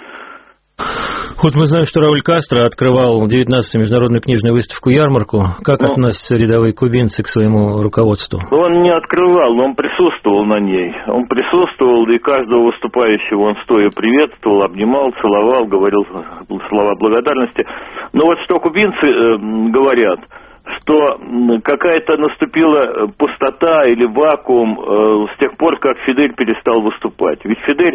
Вот мы знаем, что Рауль Кастро открывал девятнадцатую международную книжную выставку-ярмарку. Как ну, относятся рядовые кубинцы к своему руководству? Он не открывал, но он присутствовал на ней. Он присутствовал, и каждого выступающего он стоя приветствовал, обнимал, целовал, говорил слова благодарности. Но вот что кубинцы э, говорят, что какая-то наступила пустота или вакуум э, с тех пор, как Фидель перестал выступать. Ведь Фидель,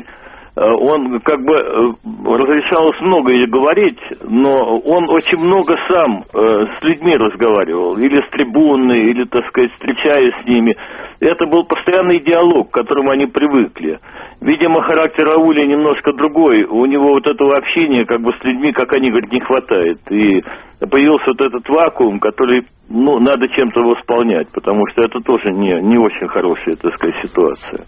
он как бы разрешалось многое говорить, но он очень много сам э, с людьми разговаривал, или с трибуны, или, так сказать, встречаясь с ними. Это был постоянный диалог, к которому они привыкли. Видимо, характер Рауля немножко другой. У него вот этого общения как бы с людьми, как они говорят, не хватает. И появился вот этот вакуум, который, ну, надо чем-то восполнять, потому что это тоже не, не очень хорошая, так сказать, ситуация.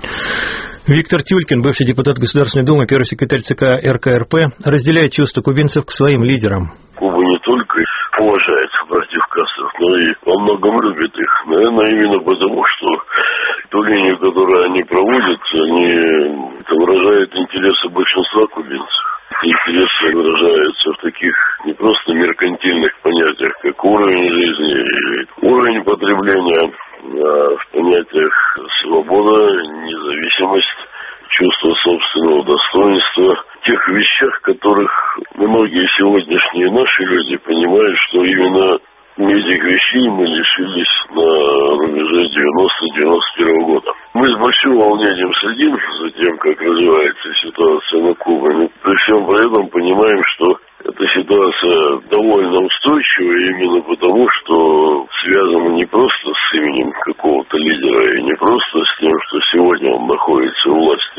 Виктор Тюлькин, бывший депутат Государственной Думы, первый секретарь ЦК эр ка эр пэ, разделяет чувства кубинцев к своим лидерам. Куба не только уважает братьев Кастро, но и во многом любит их. Наверное, именно потому, что ту линию, которую они проводят, они это выражают интересы большинства кубинцев. Интересы выражаются в таких не просто меркантильных понятиях, как уровень жизни или уровень потребления, а в понятиях свобода, независимость, чувство собственного достоинства, тех вещах, которых многие сегодняшние наши люди понимают, что именно этих вещей мы лишились на рубеже девяносто-девяносто первого года. Мы с большим волнением следим за тем, как развивается ситуация на Кубе. Но при всем при этом понимаем, что эта ситуация довольно устойчивая именно потому, что связана не просто с именем какого-то лидера и не просто с тем, что сегодня он находится у власти,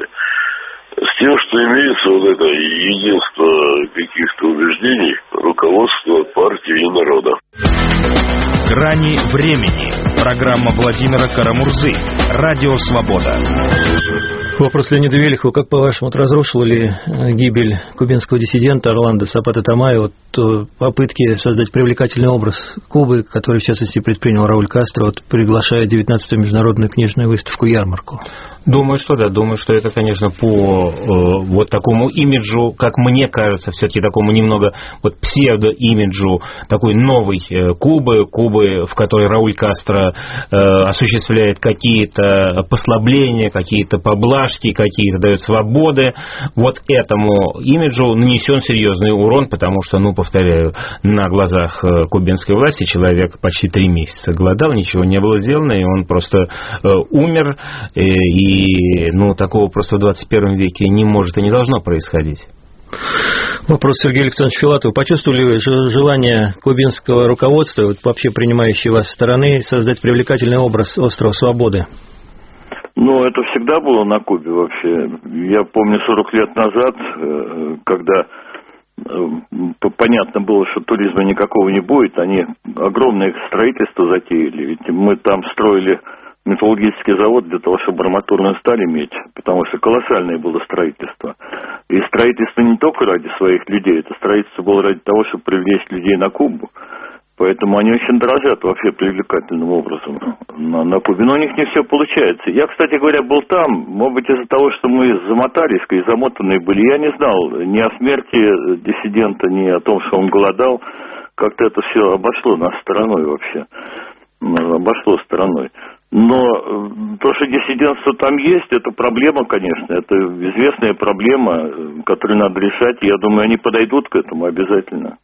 с тем, что имеется вот это единство каких-то убеждений руководства партии и народа. Грани времени. Программа Владимира Карамурзы. Радио Свобода. Вопрос Леонида Велихова. Как, по-вашему, вот разрушила ли гибель кубинского диссидента Орландо Сапата Тамайо вот, попытки создать привлекательный образ Кубы, который, в частности, предпринял Рауль Кастро, вот, приглашая девятнадцатую международную книжную выставку-ярмарку? Думаю, что да. Думаю, что это, конечно, по э, вот такому имиджу, как мне кажется, все-таки такому немного вот псевдо-имиджу такой новой э, Кубы, Кубы, в которой Рауль Кастро э, осуществляет какие-то послабления, какие-то поблажки, какие-то дает свободы. Вот этому имиджу нанесен серьезный урон, потому что, ну, повторяю, на глазах кубинской власти человек почти три месяца голодал, ничего не было сделано, и он просто э, умер, э, и И, ну, такого просто в двадцать первом веке не может и не должно происходить. Вопрос Сергею Александровичу Филатову. Почувствовали вы желание кубинского руководства, вот, вообще принимающей вас стороны, создать привлекательный образ острова Свободы? Ну, это всегда было на Кубе вообще. Я помню сорок лет назад, когда понятно было, что туризма никакого не будет, они огромное строительство затеяли. Ведь мы там строили металлургический завод для того, чтобы арматурную сталь иметь, потому что колоссальное было строительство. И строительство не только ради своих людей, это строительство было ради того, чтобы привлечь людей на Кубу. Поэтому они очень дорожат вообще привлекательным образом на, на Кубе. Но у них не все получается. Я, кстати говоря, был там, может быть, из-за того, что мы замотались и замотанные были, я не знал ни о смерти диссидента, ни о том, что он голодал. Как-то это все обошло нас стороной вообще. Обошло стороной. Но то, что диссидентство там есть, это проблема, конечно. Это известная проблема, которую надо решать. И я думаю, они подойдут к этому обязательно.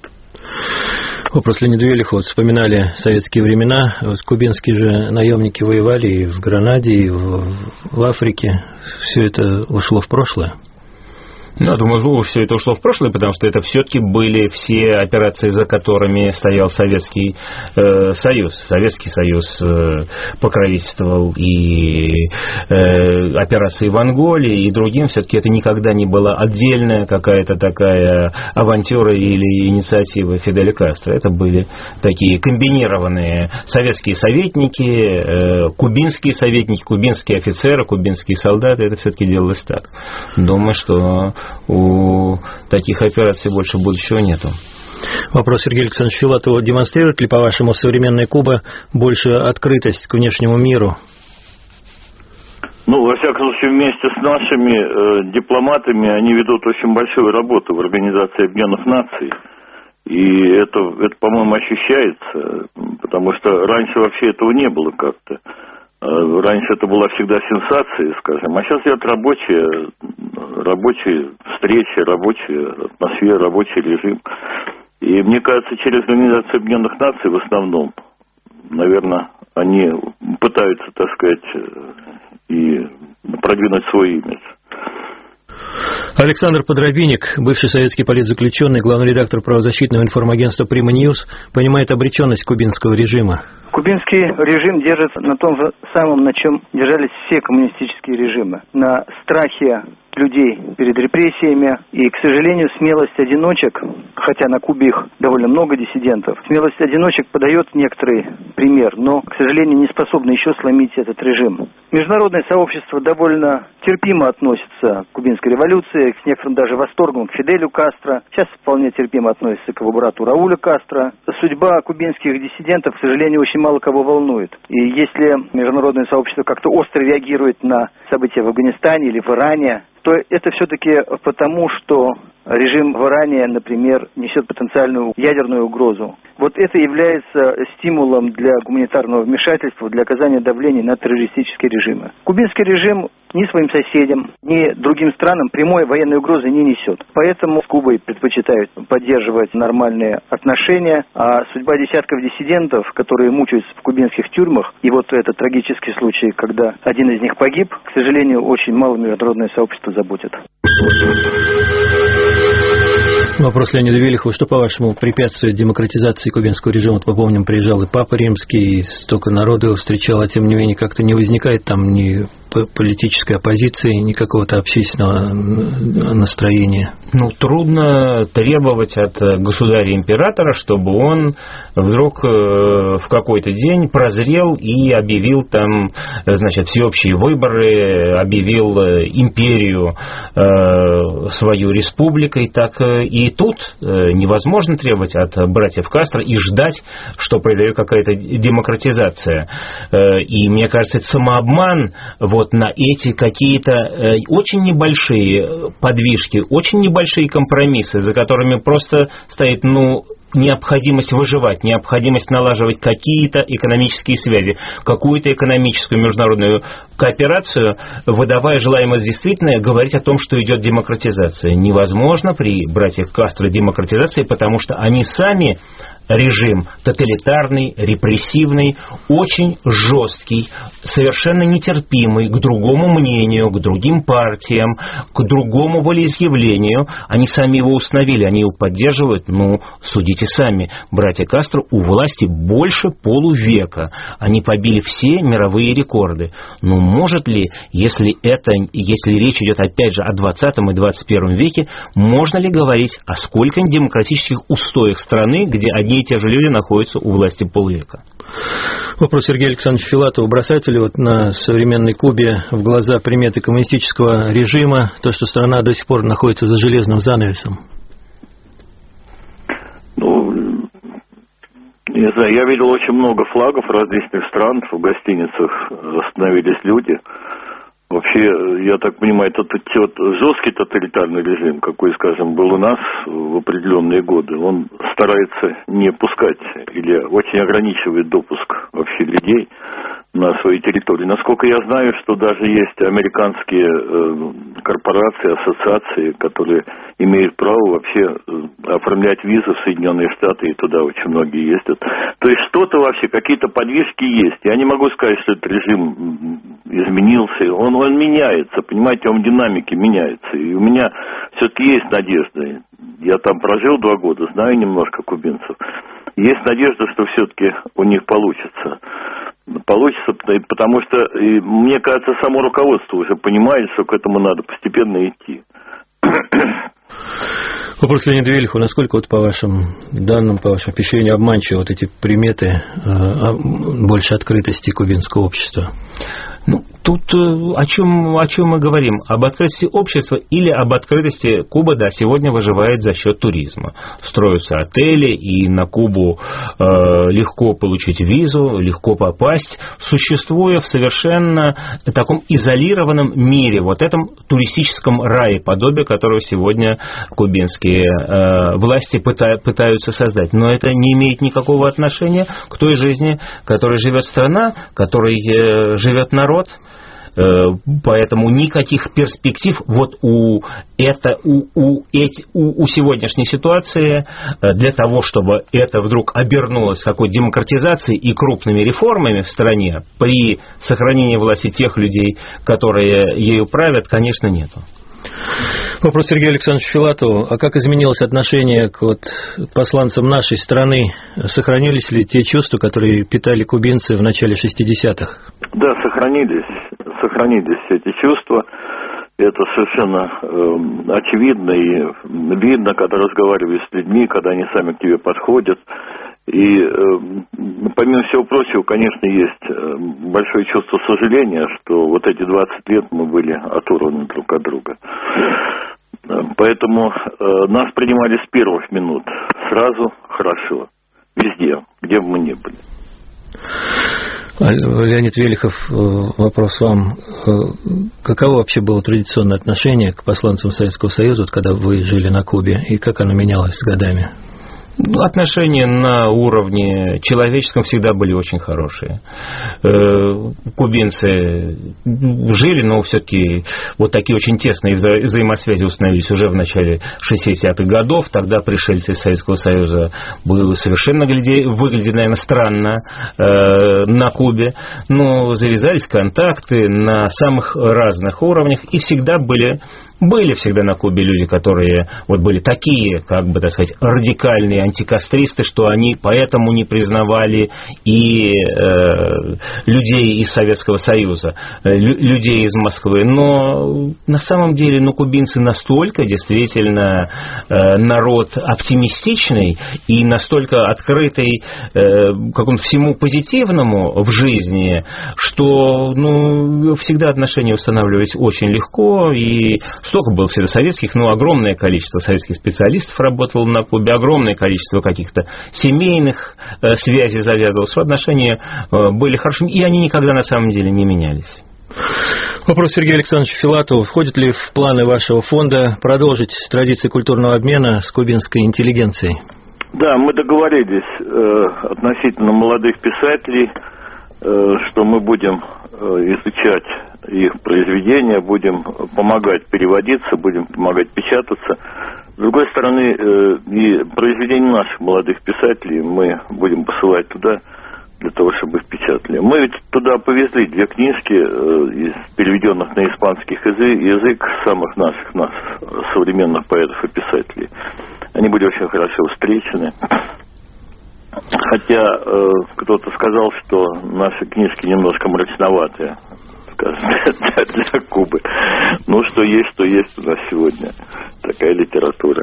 Вопрос Леонида Велихова. Вот вспоминали советские времена. Вот кубинские же наемники воевали и в Гранаде, и в, в Африке. Все это ушло в прошлое. Ну, думаю, все это ушло в прошлое, потому что это все-таки были все операции, за которыми стоял Советский э, Союз. Советский Союз э, покровительствовал и э, операции в Анголе, и другим. Все-таки это никогда не была отдельная какая-то такая авантюра или инициатива Фиделя Кастро. Это были такие комбинированные советские советники, э, кубинские советники, кубинские офицеры, кубинские солдаты. Это все-таки делалось так. Думаю, что у таких операций больше будущего нету. Вопрос Сергея Александровича Филатова. Демонстрирует ли, по-вашему, современная Куба большую открытость к внешнему миру? Ну, во всяком случае, вместе с нашими э, дипломатами они ведут очень большую работу в Организации Объединенных Наций. И это, это, по-моему, ощущается, потому что раньше вообще этого не было как-то. Раньше это была всегда сенсация, скажем, а сейчас идет рабочая, рабочие встречи, рабочая атмосфера, рабочий режим. И мне кажется, через Организацию Объединенных Наций в основном, наверное, они пытаются, так сказать, и продвинуть свой имидж. Александр Подробинник, бывший советский политзаключенный, главный редактор правозащитного информагентства «Прима Ньюс», понимает обреченность кубинского режима. Кубинский режим держится на том же самом, на чем держались все коммунистические режимы. На страхе людей перед репрессиями. И, к сожалению, смелость одиночек, хотя на Кубе их довольно много диссидентов, смелость одиночек подает некоторый пример, но, к сожалению, не способна еще сломить этот режим. Международное сообщество довольно терпимо относится к кубинской революции, с некоторым даже восторгом к Фиделю Кастро. Сейчас вполне терпимо относится к его брату Раулю Кастро. Судьба кубинских диссидентов, к сожалению, очень мало кого волнует. И если международное сообщество как-то остро реагирует на события в Афганистане или в Иране, то это все-таки потому, что режим в Иране, например, несет потенциальную ядерную угрозу. Вот это является стимулом для гуманитарного вмешательства, для оказания давления на террористические режимы. Кубинский режим ни своим соседям, ни другим странам прямой военной угрозы не несет. Поэтому с Кубой предпочитают поддерживать нормальные отношения, а судьба десятков диссидентов, которые мучаются в кубинских тюрьмах, и вот этот трагический случай, когда один из них погиб, к сожалению, очень мало международное сообщество заботит. Вопрос Леонида Велихова. Что, по-вашему, препятствует демократизации кубинского режима? Вот, попомним, приезжал и Папа Римский, и столько народу его встречал, а тем не менее как-то не возникает там ни политической оппозиции, ни какого-то общественного настроения? Ну, трудно требовать от государя-императора, чтобы он вдруг в какой-то день прозрел и объявил там, значит, всеобщие выборы, объявил империю свою республикой. Так и тут невозможно требовать от братьев Кастро и ждать, что произойдет какая-то демократизация. И мне кажется, это самообман вот на эти какие-то очень небольшие подвижки, очень небольшие компромиссы, за которыми просто стоит, ну, необходимость выживать, необходимость налаживать какие-то экономические связи, какую-то экономическую международную кооперацию, выдавая желаемое за действительное, говорить о том, что идет демократизация. Невозможно при братьях Кастро демократизации, потому что они сами режим тоталитарный, репрессивный, очень жесткий, совершенно нетерпимый к другому мнению, к другим партиям, к другому волеизъявлению. Они сами его установили, они его поддерживают. Ну, судите сами. Братья Кастро у власти больше полувека. Они побили все мировые рекорды. Ну, может ли, если это, если речь идет опять же о двадцатом и двадцать первом веке, можно ли говорить о сколько-нибудь демократических устоях страны, где одни и те же люди находятся у власти полвека? Вопрос Сергея Александровича Филатова. Бросаются ли вот на современной Кубе в глаза приметы коммунистического режима, то, что страна до сих пор находится за железным занавесом? Ну, не знаю, я видел очень много флагов различных стран, в гостиницах остановились люди. Вообще, я так понимаю, этот вот жесткий тоталитарный режим, какой, скажем, был у нас в определенные годы, он старается не пускать или очень ограничивает допуск вообще людей на своей территории. Насколько я знаю, что даже есть американские э, корпорации, ассоциации, которые имеют право вообще э, оформлять визы в Соединенные Штаты, и туда очень многие ездят. То есть что-то вообще, какие-то подвижки есть. Я не могу сказать, что этот режим изменился. Он, он меняется, понимаете, он в динамике меняется. И у меня все-таки есть надежда. Я там прожил два года, знаю немножко кубинцев. Есть надежда, что все-таки у них получится. Получится, потому что, мне кажется, само руководство уже понимает, что к этому надо постепенно идти. Вопрос Леониду Велиху. Насколько, вот, по вашим данным, по вашим впечатлениям, обманчивы вот эти приметы э, больше открытости кубинского общества? Ну, тут о чем, о чем мы говорим? Об открытости общества или об открытости? Куба, да, сегодня выживает за счет туризма. Строятся отели, и на Кубу э, легко получить визу, легко попасть, существуя в совершенно таком изолированном мире, вот этом туристическом рае, подобие которого сегодня кубинские э, власти пытают, пытаются создать. Но это не имеет никакого отношения к той жизни, в которой живет страна, в которой э, живет народ. Поэтому никаких перспектив вот у, это, у, у, эти, у, у сегодняшней ситуации для того, чтобы это вдруг обернулось какой-то демократизацией и крупными реформами в стране при сохранении власти тех людей, которые ею правят, конечно, нету. Вопрос Сергею Александровичу Филатову. А как изменилось отношение к вот посланцам нашей страны? Сохранились ли те чувства, которые питали кубинцы в начале шестидесятых? Да, сохранились. Сохранились эти чувства. Это совершенно э, очевидно и видно, когда разговариваешь с людьми, когда они сами к тебе подходят. И, э, помимо всего прочего, конечно, есть э, большое чувство сожаления, что вот эти двадцать лет мы были оторваны друг от друга. Поэтому э, нас принимали с первых минут. Сразу хорошо. Везде, где бы мы ни были. Леонид Велихов, вопрос вам. Каково вообще было традиционное отношение к посланцам Советского Союза, когда вы жили на Кубе, и как оно менялось с годами? Отношения на уровне человеческом всегда были очень хорошие. Кубинцы жили, но все-таки вот такие очень тесные вза- взаимосвязи установились уже в начале шестидесятых годов. Тогда пришельцы из Советского Союза были совершенно гляди, выглядели, наверное, странно э, на Кубе. Но завязались контакты на самых разных уровнях и всегда были Были всегда на Кубе люди, которые вот были такие, как бы, так сказать, радикальные антикастристы, что они поэтому не признавали и э, людей из Советского Союза, э, людей из Москвы. Но на самом деле, ну, кубинцы настолько действительно э, народ оптимистичный и настолько открытый э, какому-то всему позитивному в жизни, что, ну, всегда отношения устанавливались очень легко, и столько было всегда советских, ну, огромное количество советских специалистов работало на Кубе, огромное количество каких-то семейных э, связей завязывалось, что отношения э, были хорошими, и они никогда на самом деле не менялись. Вопрос Сергею Александровичу Филатову. Входит ли в планы вашего фонда продолжить традиции культурного обмена с кубинской интеллигенцией? Да, мы договорились э, относительно молодых писателей, э, что мы будем э, изучать их произведения, будем помогать переводиться, будем помогать печататься. С другой стороны, э, и произведения наших молодых писателей мы будем посылать туда, для того, чтобы их печатали. Мы ведь туда повезли две книжки, э, из, переведенных на испанский язык, язык самых наших, нас, современных поэтов и писателей. Они были очень хорошо встречены. Хотя э, кто-то сказал, что наши книжки немножко мрачноватые, скажем, для Кубы. Ну, что есть, что есть у нас сегодня. Такая литература.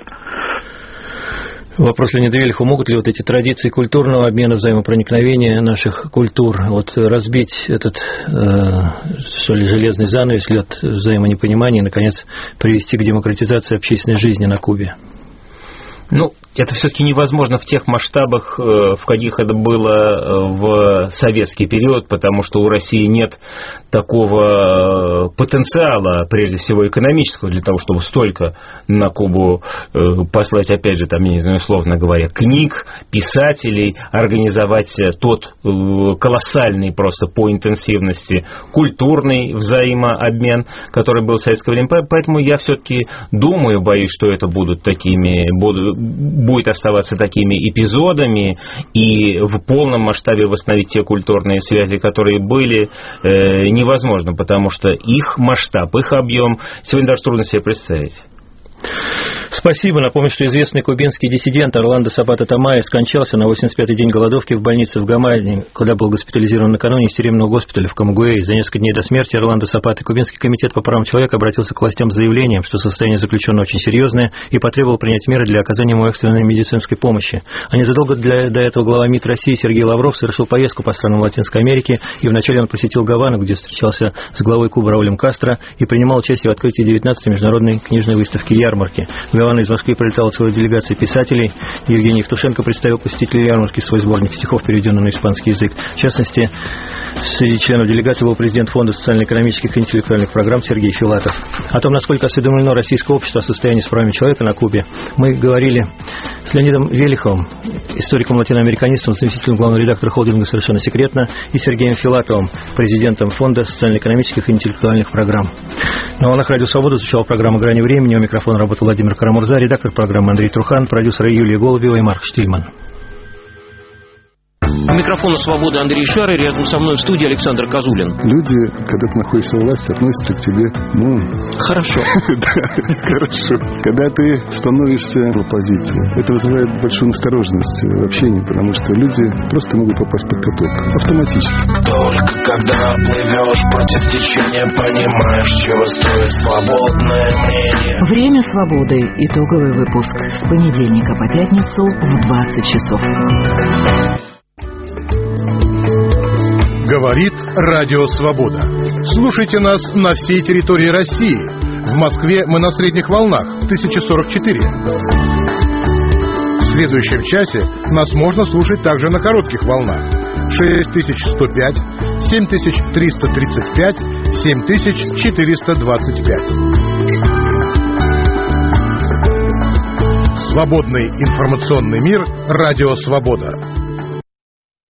Вопрос Леонида Велихова. Могут ли вот эти традиции культурного обмена, взаимопроникновения наших культур вот разбить этот, э, что ли, железный занавес, лед взаимонепонимания и, наконец, привести к демократизации общественной жизни на Кубе? Ну, это все-таки невозможно в тех масштабах, в каких это было в советский период, потому что у России нет такого потенциала, прежде всего экономического, для того, чтобы столько на Кубу послать, опять же, там, я не знаю, условно говоря, книг, писателей, организовать тот колоссальный просто по интенсивности культурный взаимообмен, который был в советское время. Поэтому я все-таки думаю, боюсь, что это будут такими, будут будет оставаться такими эпизодами, и в полном масштабе восстановить те культурные связи, которые были, э, невозможно, потому что их масштаб, их объем сегодня даже трудно себе представить. Спасибо. Напомню, что известный кубинский диссидент Орландо Сапата Тамая скончался на восемьдесят пятый день голодовки в больнице в Гамайне, куда был госпитализирован накануне из тюремного госпиталя в Камагуэе. За несколько дней до смерти Орландо Сапаты Кубинский комитет по правам человека обратился к властям с заявлением, что состояние заключенного очень серьезное, и потребовал принять меры для оказания ему экстренной медицинской помощи. А незадолго для, до этого глава МИД России Сергей Лавров совершил поездку по странам Латинской Америки, и вначале он посетил Гавану, где встречался с главой Кубы Раулем Кастро и принимал участие в открытии девятнадцатой международной книжной выставки «Ярмарки». В Гавану из Москвы прилетала целая делегация писателей. Евгений Евтушенко представил посетителю ярмарки свой сборник стихов, переведенный на испанский язык. В частности, среди членов делегации был президент Фонда социально-экономических и интеллектуальных программ Сергей Филатов. О том, насколько осведомлено российское общество о состоянии с правами человека на Кубе, мы говорили с Леонидом Велиховым, историком-латиноамериканистом, заместителем главного редактора холдинга «Совершенно секретно», и Сергеем Филатовым, президентом Фонда социально-экономических и интеллектуальных программ. На волнах Радио Свобода звучала программа «Грани времени». У микрофона работал Владимир Карамурза, редактор программы Андрей Трухан, продюсеры Юлия Голубева и Марк Штильман. У микрофона «Свобода» Андрей Шар, и рядом со мной в студии Александр Козулин. Люди, когда ты находишься у власти, относятся к тебе, ну... Хорошо. Да, хорошо. Когда ты становишься в оппозиции, это вызывает большую настороженность в общении, потому что люди просто могут попасть под каток. Автоматически. Только когда плывешь против течения, понимаешь, чего стоит свободное мнение. Время свободы. Итоговый выпуск. С понедельника по пятницу в двадцать часов. Говорит Радио Свобода. Слушайте нас на всей территории России. В Москве мы на средних волнах тысяча сорок четыре. В следующем часе нас можно слушать также на коротких волнах. шесть тысяч сто пять, семь тысяч триста тридцать пять, семь тысяч четыреста двадцать пять. Свободный информационный мир. Радио Свобода.